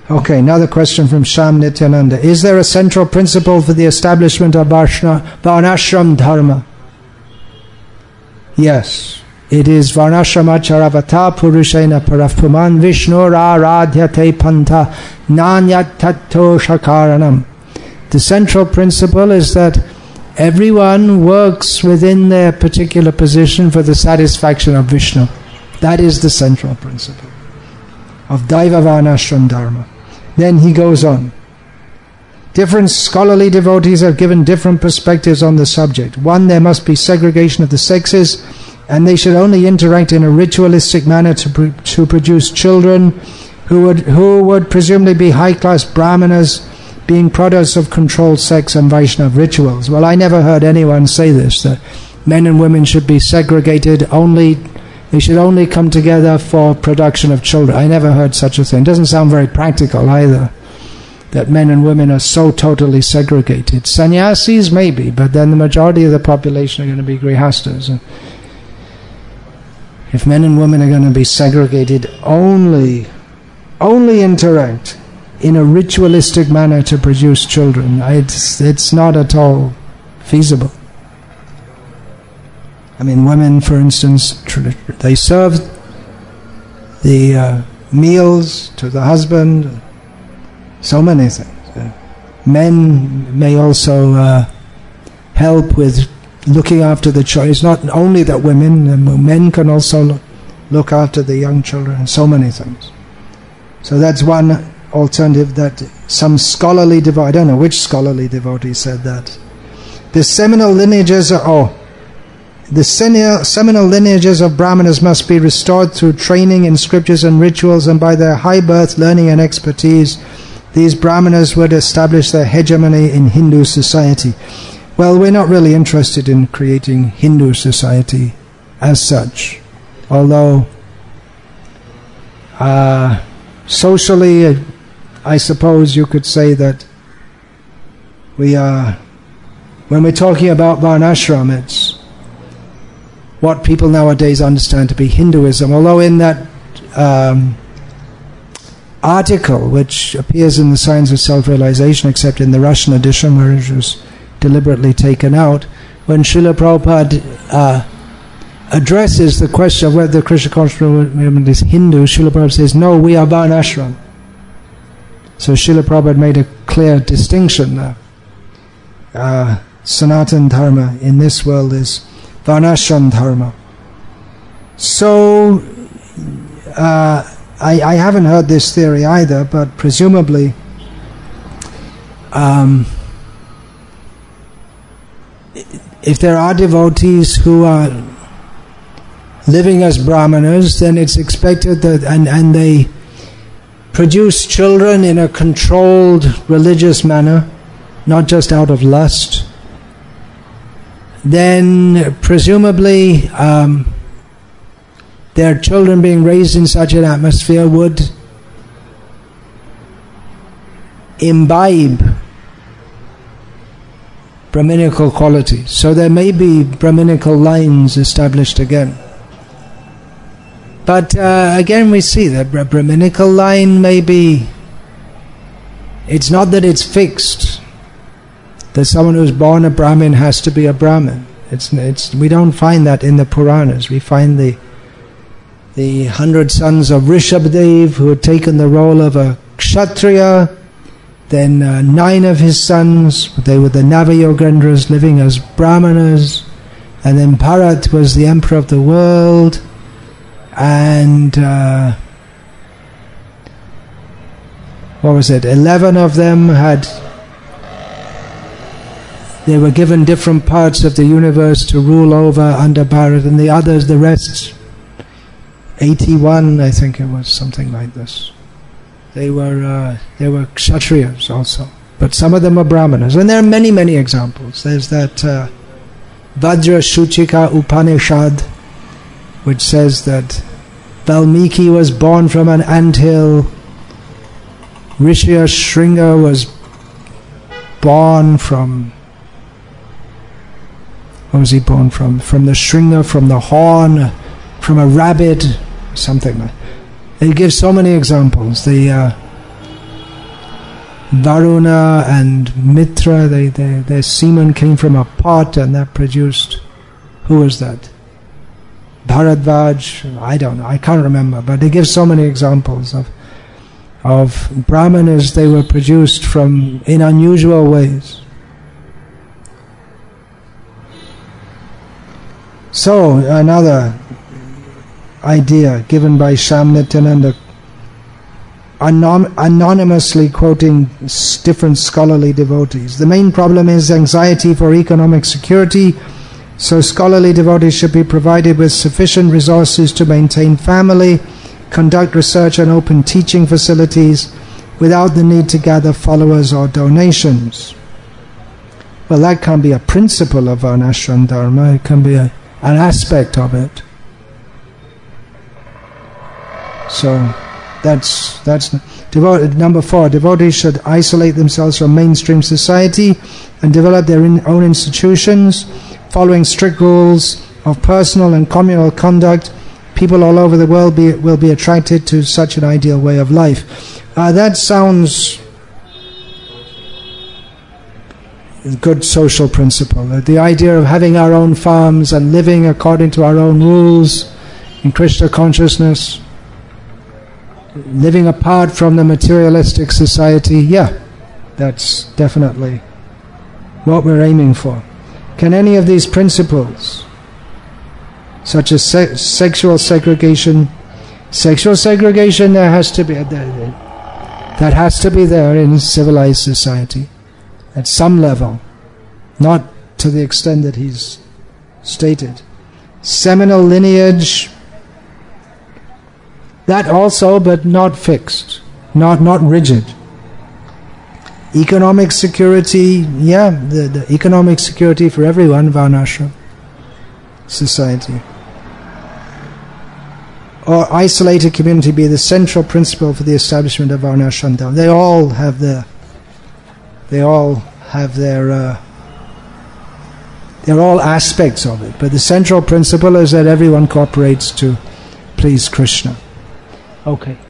Okay, another question from Sham Nityananda. Is there a central principle for the establishment of Varnashram Dharma? Yes. It is Varnashrama Charavata Purushena Parafpuman Vishnura Radhyate Panta Nanyat Tatto Shakaranam. The central principle is that everyone works within their particular position for the satisfaction of Vishnu. That is the central principle of Daiva Varnashram Dharma. Then he goes on. Different scholarly devotees have given different perspectives on the subject. One, there must be segregation of the sexes, and they should only interact in a ritualistic manner to produce children who would presumably be high-class brahmanas, being products of controlled sex and Vaishnava rituals. Well, I never heard anyone say this, that men and women should be segregated, they should only come together for production of children. I never heard such a thing. It doesn't sound very practical either, that men and women are so totally segregated. Sannyasis maybe, but then the majority of the population are going to be grihastas. If men and women are going to be segregated, only interact in a ritualistic manner to produce children, it's not at all feasible. I mean, women, for instance, they serve the meals to the husband, so many things. Men may also help with looking after the children. It's not only that men can also look after the young children, so many things. So that's one alternative that some scholarly devotee, I don't know which scholarly devotee said that. The seminal lineages seminal lineages of Brahmanas must be restored through training in scriptures and rituals, and by their high birth, learning and expertise, these Brahmanas would establish their hegemony in Hindu society. Well, we're not really interested in creating Hindu society as such, although socially, I suppose you could say that when we're talking about Varnashram, it's what people nowadays understand to be Hinduism, although in that article, which appears in the Science of Self-Realization, except in the Russian edition where it was deliberately taken out, when Srila Prabhupada addresses the question of whether the Krishna consciousness movement is Hindu, Srila Prabhupada says, no, we are Varnashram. So Srila Prabhupada made a clear distinction there. Sanatana Dharma in this world is Varnashram Dharma. So, I haven't heard this theory either, but presumably if there are devotees who are living as Brahmanas, then it's expected that, and they produce children in a controlled religious manner, not just out of lust, then presumably their children being raised in such an atmosphere would imbibe Brahminical qualities. So there may be Brahminical lines established again. But again we see that Brahminical line may be, it's not that it's fixed, that someone who's born a Brahmin has to be a Brahmin. We don't find that in the Puranas. We find the 100 sons of Rishabdev who had taken the role of a Kshatriya, then 9 of his sons, they were the Navayogendras living as Brahmanas, and then Bharat was the emperor of the world, and 11 of them they were given different parts of the universe to rule over under Bharat, and the others, the rest, 81, I think it was, something like this. They were Kshatriyas also, but some of them were Brahmanas, and there are many, many examples. There's that Vajra Shuchika Upanishad, which says that Valmiki was born from an anthill, Rishya Shringa was born from, what was he born from? From the Shringa, from the horn, from a rabbit, something like that. They give so many examples. The Varuna and Mitra, their semen came from a pot and that produced, who was that? Bharadvaj, I don't know, I can't remember, but they give so many examples of brahmanas. They were produced in unusual ways. So, another idea given by Swami Nityananda, anonymously quoting different scholarly devotees. The main problem is anxiety for economic security, so scholarly devotees should be provided with sufficient resources to maintain family, conduct research and open teaching facilities without the need to gather followers or donations. Well, that can be a principle of Varnashram Dharma, it can be an aspect of it. So that's number 4. Devotees should isolate themselves from mainstream society and develop their own institutions, following strict rules of personal and communal conduct. People all over the world will be attracted to such an ideal way of life. That sounds a good social principle. The idea of having our own farms and living according to our own rules in Krishna consciousness, living apart from the materialistic society, that's definitely what we're aiming for. Can any of these principles, such as sexual segregation, there has to be that has to be there in civilized society at some level, not to the extent that he's stated. Seminal lineage, that also, but not fixed, not rigid. Economic security, the economic security for everyone, Varnashram society. Or isolated community be the central principle for the establishment of Varnashram Dharma. They all have their they're all aspects of it, but the central principle is that everyone cooperates to please Krishna. Okay.